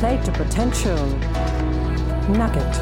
Play to potential. Nugget.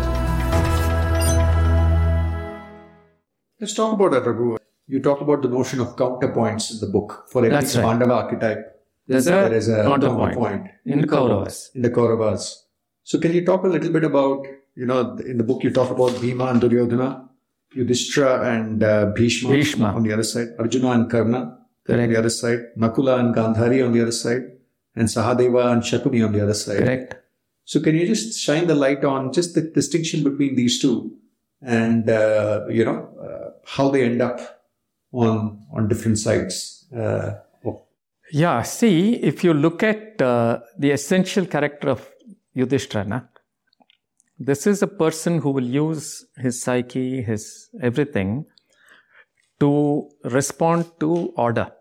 Let's talk about that, Raghu. You talk about the notion of counterpoints in the book. For every That's right. Pandava archetype, there is a counterpoint in the Kauravas. In the Kauravas. So can you talk a little bit about, in the book you talk about Bhima and Duryodhana, Yudhishthira and Bhishma on the other side, Arjuna and Karna on the other side, Nakula and Gandhari on the other side, and Sahadeva and Shakuni on the other side. Correct. So can you just shine the light on just the distinction between these two and, how they end up on different sides? Yeah, see, if you look at the essential character of Yudhishthira, this is a person who will use his psyche, his everything to respond to order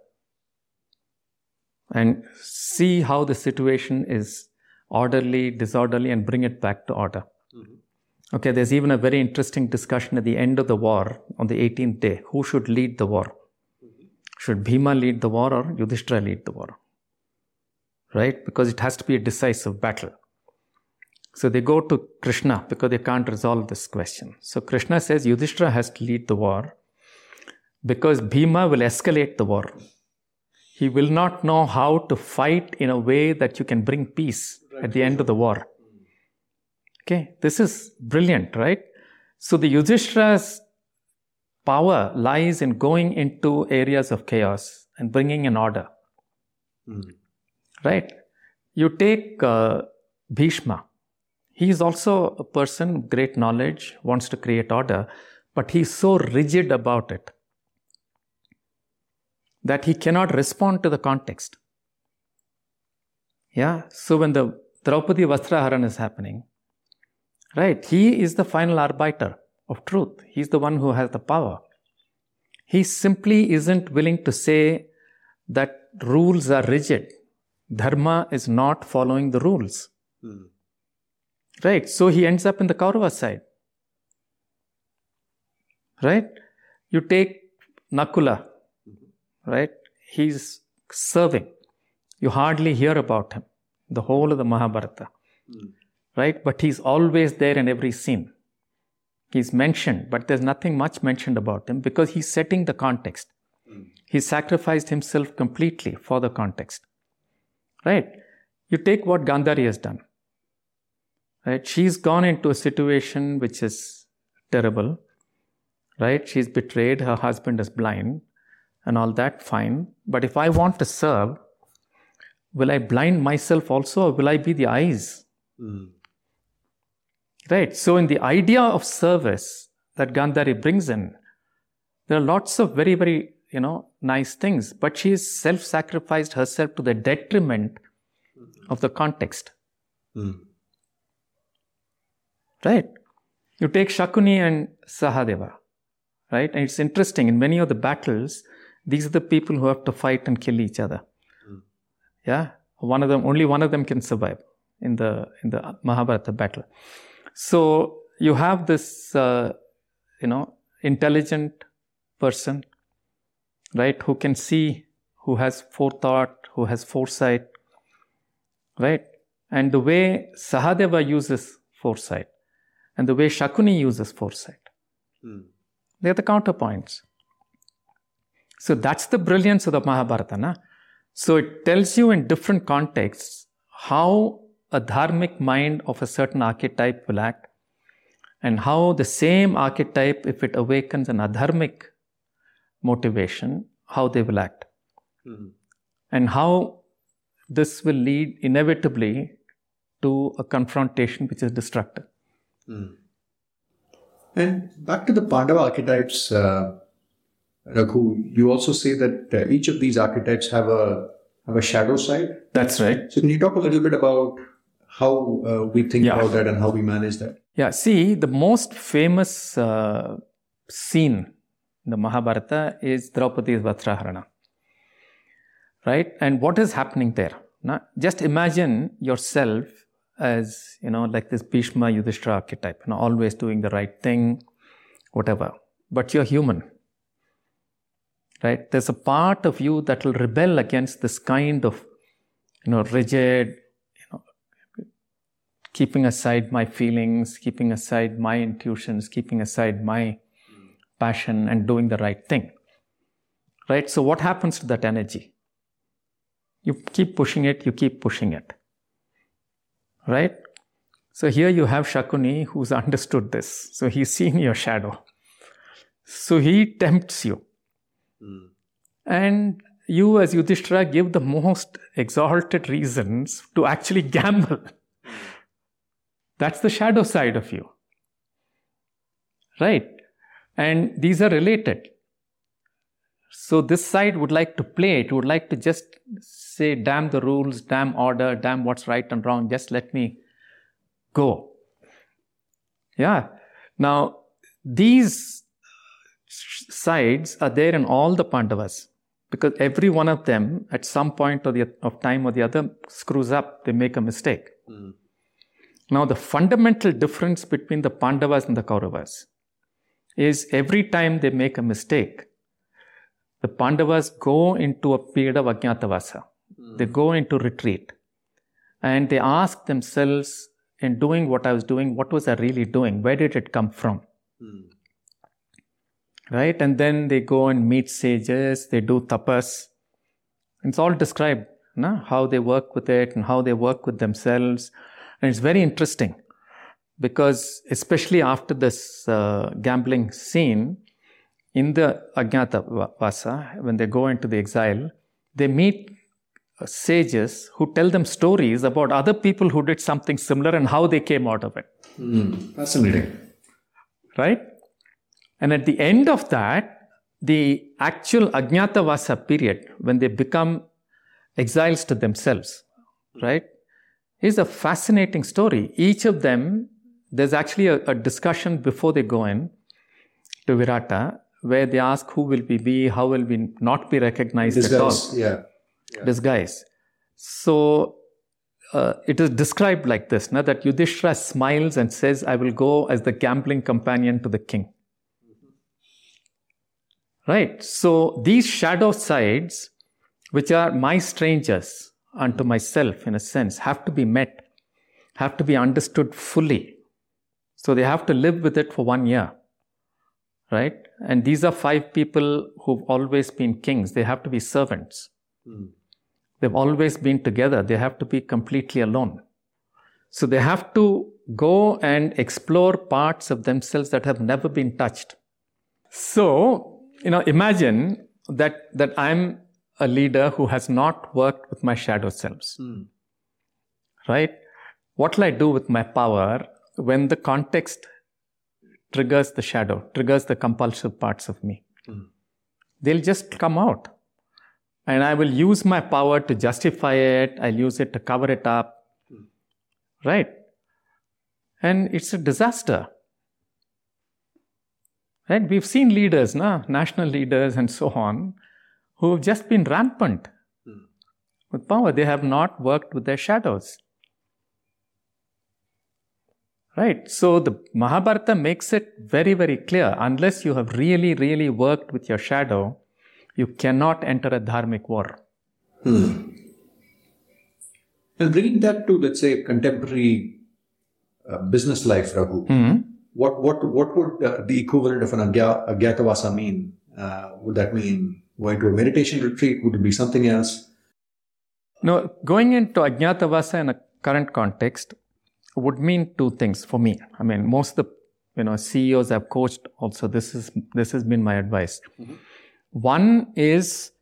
and see how the situation is orderly, disorderly, and bring it back to order. Mm-hmm. Okay, there's even a very interesting discussion at the end of the war on the 18th day. Who should lead the war? Mm-hmm. Should Bhima lead the war or Yudhishthira lead the war? Right? Because it has to be a decisive battle. So they go to Krishna because they can't resolve this question. So Krishna says Yudhishthira has to lead the war because Bhima will escalate the war. He will not know how to fight in a way that you can bring peace at the end of the war. Okay, this is brilliant, right? So the Yudhishthira's power lies in going into areas of chaos and bringing an order. Right? You take Bhishma. He is also a person of great knowledge, wants to create order, but he's so rigid about it that he cannot respond to the context. Yeah, so when the Draupadi Vastraharan is happening, right, he is the final arbiter of truth. He's the one who has the power. He simply isn't willing to say that rules are rigid. Dharma is not following the rules. Right, so he ends up in the Kaurava side. Right? You take Nakula, right? He's serving. You hardly hear about him, the whole of the Mahabharata. Right? But he's always there in every scene. He's mentioned, but there's nothing much mentioned about him because he's setting the context. He sacrificed himself completely for the context. Right? You take what Gandhari has done. Right? She's gone into a situation which is terrible. Right? She's betrayed. Her husband is blind and all that, fine. But if I want to serve, will I blind myself also or will I be the eyes? Right? So in the idea of service that Gandhari brings in, there are lots of very, very, nice things. But she has self-sacrificed herself to the detriment of the context. Right? You take Shakuni and Sahadeva, right? And it's interesting, in many of the battles, these are the people who have to fight and kill each other. Yeah? Only one of them can survive in the Mahabharata battle. So you have this, intelligent person, right? Who can see, who has forethought, who has foresight, right? And the way Sahadeva uses foresight, and the way Shakuni uses foresight. They're the counterpoints. So that's the brilliance of the Mahabharata. So it tells you in different contexts how a dharmic mind of a certain archetype will act and how the same archetype, if it awakens an adharmic motivation, how they will act. And how this will lead inevitably to a confrontation which is destructive. And back to the Pandava archetypes, Raghu, you also say that each of these archetypes have a shadow side. That's right. So can you talk a little bit about how we think about that and how we manage that? Yeah, see, the most famous scene in the Mahabharata is Draupadi's Vastraharana. Right? And what is happening there? Just imagine yourself as, like this Bhishma Yudhishthira archetype, always doing the right thing, whatever. But you're human. Right? There's a part of you that will rebel against this kind of, rigid, keeping aside my feelings, keeping aside my intuitions, keeping aside my passion and doing the right thing. Right? So what happens to that energy? You keep pushing it, you keep pushing it. Right? So here you have Shakuni who's understood this. So he's seen your shadow. So he tempts you. And you as Yudhishthira give the most exalted reasons to actually gamble. That's the shadow side of you. Right? And these are related. So this side would like to play it, would like to just say, damn the rules, damn order, damn what's right and wrong, just let me go. Yeah. Now, these sides are there in all the Pandavas, because every one of them at some point of time or the other screws up, they make a mistake. Now, the fundamental difference between the Pandavas and the Kauravas is every time they make a mistake, the Pandavas go into a period of Ajnatavasa. They go into retreat. And they ask themselves, in doing what I was doing, what was I really doing? Where did it come from? Right? And then they go and meet sages, they do tapas. It's all described, how they work with it and how they work with themselves. And it's very interesting because especially after this gambling scene, in the Ajnatavasa, when they go into the exile, they meet sages who tell them stories about other people who did something similar and how they came out of it. Fascinating. Right? And at the end of that, the actual Ajnatavasa period, when they become exiles to themselves, right, is a fascinating story. Each of them, there's actually a discussion before they go in to Virata, where they ask who will we be, how will we not be recognized at all. Disguise. So it is described like this, that Yudhishthira smiles and says, I will go as the gambling companion to the king. Right? So these shadow sides, which are my strangers unto myself in a sense, have to be met, have to be understood fully. So they have to live with it for 1 year. Right? And these are 5 people who've always been kings. They have to be servants. They've always been together. They have to be completely alone. So they have to go and explore parts of themselves that have never been touched. So, imagine that I'm a leader who has not worked with my shadow selves. Right? What will I do with my power when the context triggers the shadow, triggers the compulsive parts of me? They'll just come out. And I will use my power to justify it. I'll use it to cover it up. Right? And it's a disaster. Right? We've seen leaders, national leaders and so on, who have just been rampant with power. They have not worked with their shadows. Right? So the Mahabharata makes it very, very clear. Unless you have really, really worked with your shadow, you cannot enter a dharmic war. And bringing that to, let's say, contemporary business life, Raghu, what would the equivalent of an Ajnatavasa mean? Would that mean going to a meditation retreat? Would it be something else? No, going into Ajnatavasa in a current context would mean 2 things for me. I mean, most of the CEOs I've coached also, this has been my advice. One is,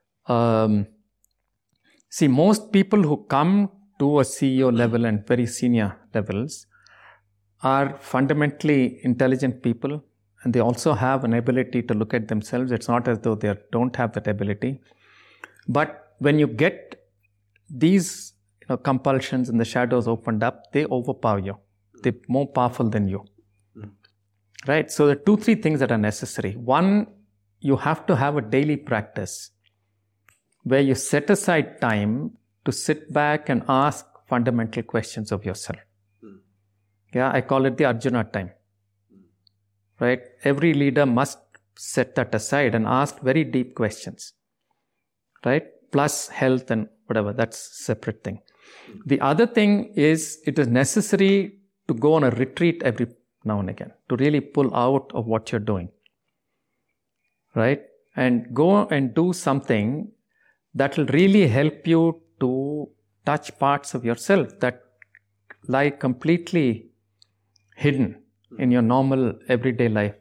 most people who come to a CEO level and very senior levels are fundamentally intelligent people, and they also have an ability to look at themselves. It's not as though they don't have that ability. But when you get these compulsions and the shadows opened up, they overpower you. They're more powerful than you. Right? So there are 2-3 things that are necessary. One, you have to have a daily practice where you set aside time to sit back and ask fundamental questions of yourself. I call it the Arjuna time. Right? Every leader must set that aside and ask very deep questions. Right? Plus health and whatever, that's a separate thing. The other thing is it is necessary to go on a retreat every now and again to really pull out of what you're doing. Right? And go and do something that will really help you to touch parts of yourself that lie completely hidden in your normal everyday life.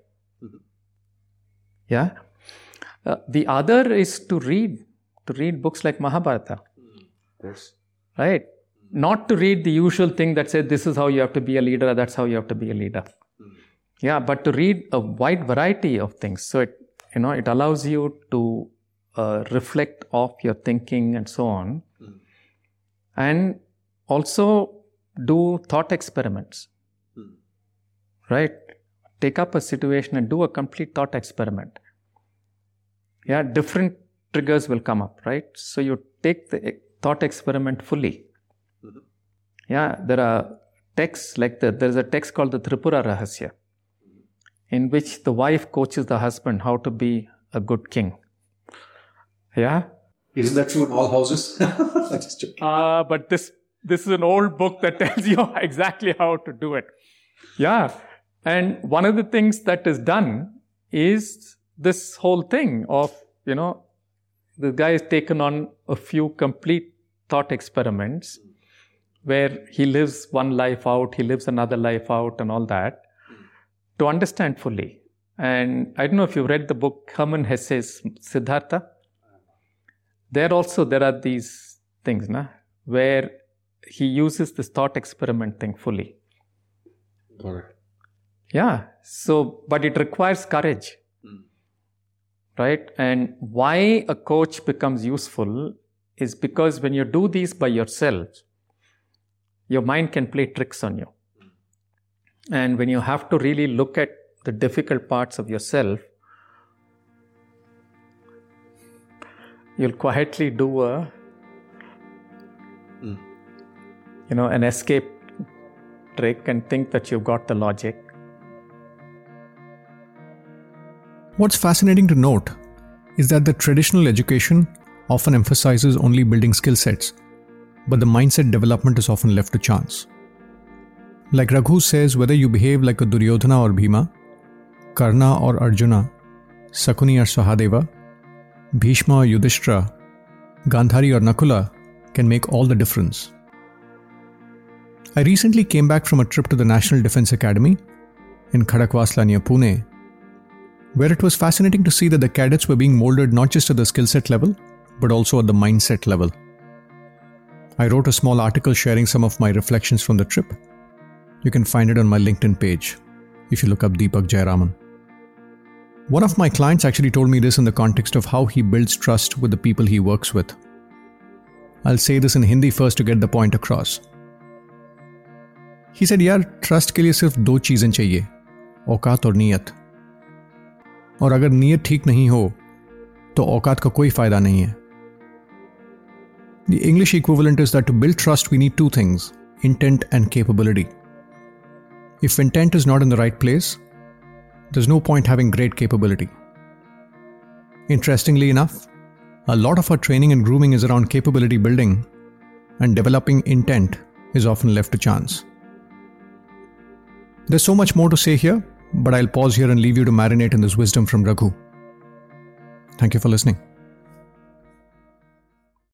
Yeah. The other is to read books like Mahabharata. Yes. Right? Not to read the usual thing that says this is how you have to be a leader, or that's how you have to be a leader. Yeah, but to read a wide variety of things. So it allows you to reflect off your thinking and so on. And also do thought experiments. Right? Take up a situation and do a complete thought experiment. Yeah, different triggers will come up, right? So you take the thought experiment fully. Yeah, there are texts like there's a text called the Tripura Rahasya, in which the wife coaches the husband how to be a good king. Yeah? Isn't that true in all houses? Just joking. But this is an old book that tells you exactly how to do it. Yeah. And one of the things that is done is this whole thing of, the guy has taken on a few complete thought experiments where he lives one life out, he lives another life out and all that to understand fully. And I don't know if you've read the book Hermann Hesse's Siddhartha. There are these things, where he uses this thought experiment thing fully. Correct. Yeah. So, but it requires courage. Right? And why a coach becomes useful is because when you do these by yourself, your mind can play tricks on you. And when you have to really look at the difficult parts of yourself, you'll quietly do an escape trick and think that you've got the logic. What's fascinating to note is that the traditional education often emphasizes only building skill sets, but the mindset development is often left to chance. Like Raghu says, whether you behave like a Duryodhana or Bhima, Karna or Arjuna, Sakuni or Sahadeva, Bhishma or Yudhishthira, Gandhari or Nakula can make all the difference. I recently came back from a trip to the National Defence Academy in Khadakwasla near Pune, where it was fascinating to see that the cadets were being molded not just at the skill set level, but also at the mindset level. I wrote a small article sharing some of my reflections from the trip. You can find it on my LinkedIn page if you look up Deepak Jayaraman. One of my clients actually told me this in the context of how he builds trust with the people he works with. I'll say this in Hindi first to get the point across. He said, यार trust के लिए सिर्फ दो चीजें चाहिए, औकात और नीयत. और अगर नीयत ठीक नहीं हो तो औकात का कोई फायदा नहीं है. The English equivalent is that to build trust we need two things, intent and capability. If intent is not in the right place, there's no point having great capability. Interestingly enough, a lot of our training and grooming is around capability building, and developing intent is often left to chance. There's so much more to say here, but I'll pause here and leave you to marinate in this wisdom from Raghu. Thank you for listening.